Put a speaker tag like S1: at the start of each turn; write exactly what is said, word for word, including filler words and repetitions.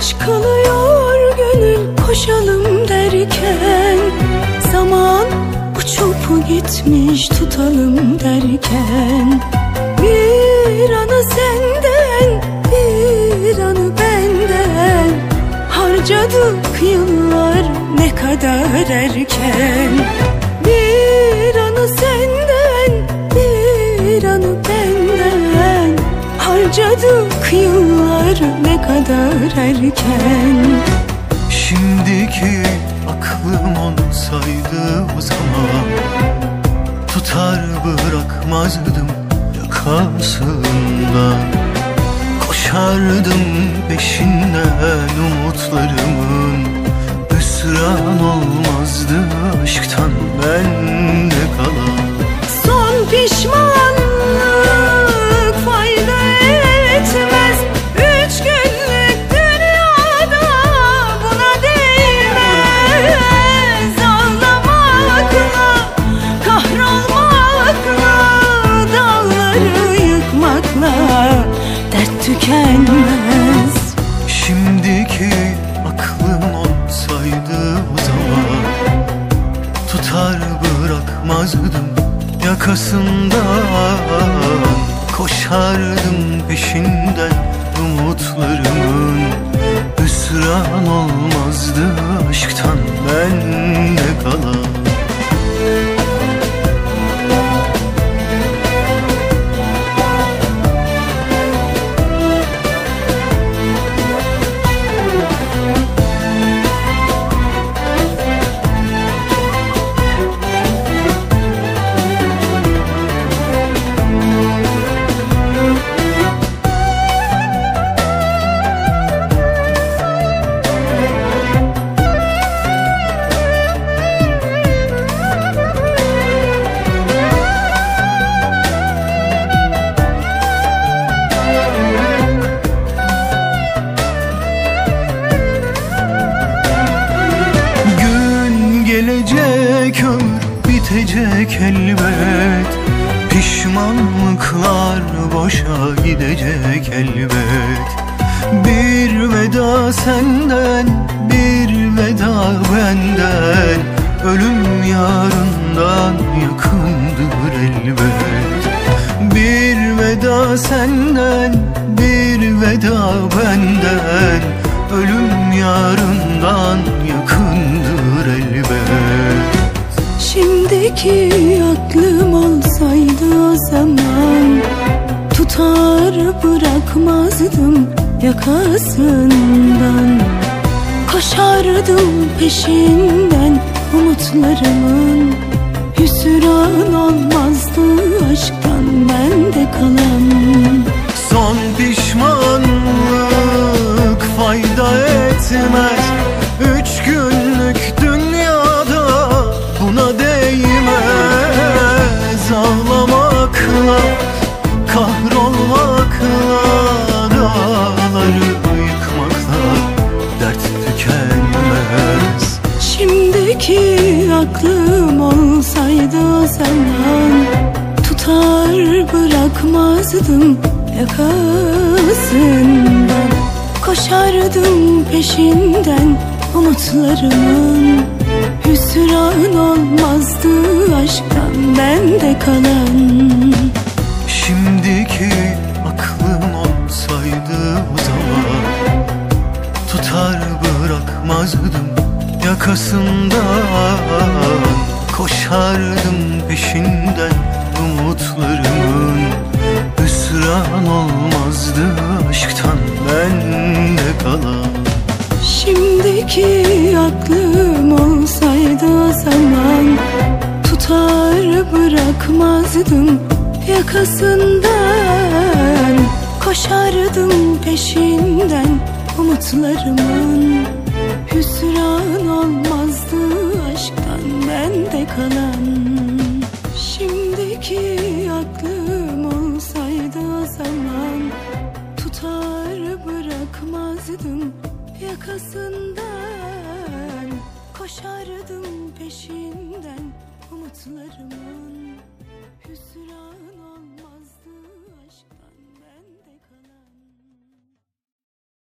S1: Geç kalıyor gönül koşalım derken, zaman uçup gitmiş tutalım derken, bir anı senden bir anı benden, harcadık yıllar ne kadar erken. Bir anı senden bir anı benden, harcadık yıllar ne kadar erken.
S2: Şimdiki aklım olsaydı o zaman, tutar bırakmazdım yakasından. Koşardım peşinden umutlarımın, hüsran olmazdı aşktan bende kalan.
S1: Son pişmanlık fayda etmez, üç günlük dünyada buna değmez. Ağlamakla, kahrolmakla, dağları yıkmakla dert tükenmez.
S2: Şimdiki aklım olsaydı o zaman, tutar bırakmazdım yakasından. Koşardım peşinden umutlarımın, hüsran olmazdı aşktan bende kalan. Gelecek ömür bitecek elbet, pişmanlıklar boşa gidecek elbet. Bir veda senden, bir veda benden, ölüm yarından yakındır elbet. Bir veda senden, bir veda benden, ölüm yarından yakındır elbet.
S1: Şimdiki aklım olsaydı o zaman, tutar bırakmazdım yakasından. Koşardım peşinden umutlarımın, hüsran olmazdı aşktan bende kalan.
S2: Son pişmanlık fayda etmez, üç günlük dünyada buna değmez. Ağlamakla, kahrolmakla, dağları yıkmakla dert tükenmez.
S1: Şimdiki aklım olsaydı o zaman, tutar bırakmazdım yakasından. Koşardım peşinden umutlarımın, hüsran olmazdı aşktan bende kalan.
S2: Şimdiki aklım olsaydı o zaman, tutar bırakmazdım yakasından. Koşardım peşinden umutlarımın, hüsran olmazdı aşktan bende kalan.
S1: Şimdiki aklım olsaydı o zaman, tutar bırakmazdım yakasından. Koşardım peşinden umutlarımın, hüsran olmazdı aşktan bende kalan. Şimdiki aklım olsaydı o zaman, tutar bırakmazdım yakasından. Koşardım peşinden umutlarımın, hüsran